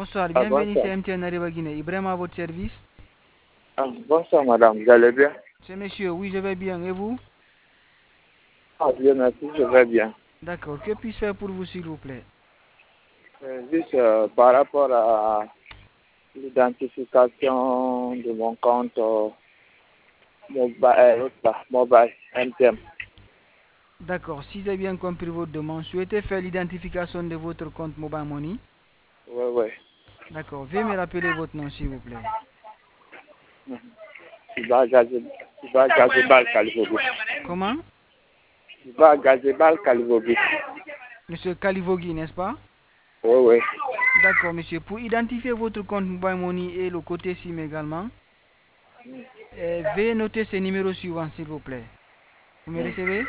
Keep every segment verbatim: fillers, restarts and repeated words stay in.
Bonsoir, Ah, bienvenue chez bonsoir. M T N Arriva Guinée. Ibrahim à votre service. Ah, bonsoir, madame. Vous allez bien? C'est monsieur, oui, je vais bien. Et vous? Ah, bien, merci. Je vais bien. D'accord. Que puis-je faire pour vous, s'il vous plaît? Euh, juste euh, par rapport à l'identification de mon compte euh, mobile, euh, là, mobile M T M. D'accord. Si j'ai bien compris votre demande, souhaitez faire l'identification de votre compte Mobile Money. Oui, oui. D'accord. Veuillez me rappeler votre nom, s'il vous plaît. Iba Gazebal Iba Gazebal Kalivobi. Comment? Iba Gazebal Kalivobi. Monsieur Kalivogui, n'est-ce pas? Oui, oui. D'accord, monsieur. Pour identifier votre compte Mobile Money et le côté SIM également, euh, veuillez noter ces numéros suivants, s'il vous plaît. Vous me recevez?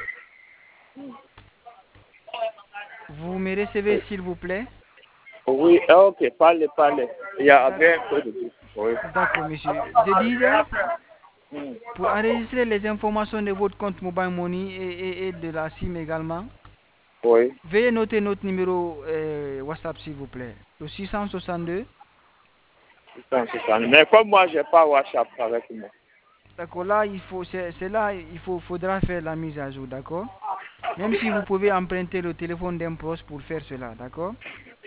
Vous me recevez, s'il vous plaît? Oui, ah, ok. Parlez, parlez. Il y a bien D'accord. peu de bruit. Oui. D'accord, monsieur. Je disais, Hmm. pour enregistrer les informations de votre compte Mobile Money et, et- et de la SIM également, Oui. veuillez noter notre numéro euh, WhatsApp, s'il vous plaît. Le six cent soixante-deux. six cent soixante. Mais comme moi, je n'ai pas WhatsApp avec moi. D'accord, là, il faut, c'est c'est là, il faut, faudra faire la mise à jour, d'accord? Même si vous pouvez emprunter le téléphone d'un proche pour faire cela, d'accord?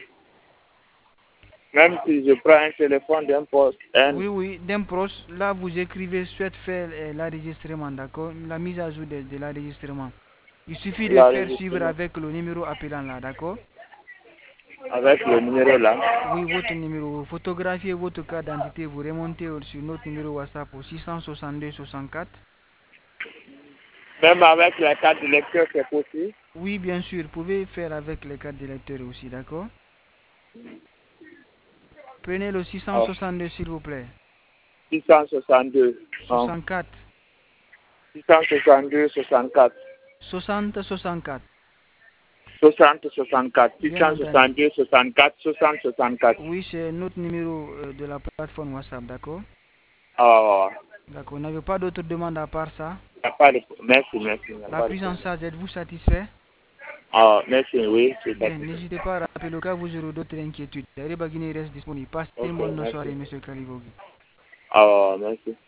Même si je prends un téléphone d'un poste, un, Oui, oui, d'un proche, là, vous écrivez souhaite faire euh, l'enregistrement, d'accord? La mise à jour de, de l'enregistrement. Il suffit de faire suivre l'enregistrement avec le numéro appelant là, d'accord? avec le numéro là. Oui, votre numéro. Vous photographiez votre carte d'identité, vous remontez sur notre numéro WhatsApp au six cent soixante-deux soixante-quatre. Même avec la carte de lecteur, c'est possible. Oui, bien sûr, vous pouvez faire avec les cartes d'électeurs aussi, d'accord? Prenez le six cent Oh, soixante-deux, s'il vous plaît. six cent soixante-deux. Oh, soixante-quatre. six cent soixante-deux, soixante-quatre. soixante soixante-quatre. soixante, soixante-quatre. Bien entendu. six cent soixante-deux, soixante-quatre, soixante, soixante-quatre. Oui, c'est notre numéro euh, de la plateforme WhatsApp, d'accord? Oh, D'accord. Vous n'avez pas d'autres demandes à part ça? il n'y a pas de... Merci, merci. Il n'y a La pas de prise en problème. charge, êtes-vous satisfait? Oh, merci, oui, c'est Bien, satisfait. n'hésitez pas à rappeler au cas où vous aurez d'autres inquiétudes. Arriba Guinée reste disponible. Passez une Ok, bonne soirée, merci. monsieur Kalivogi. Oh, merci.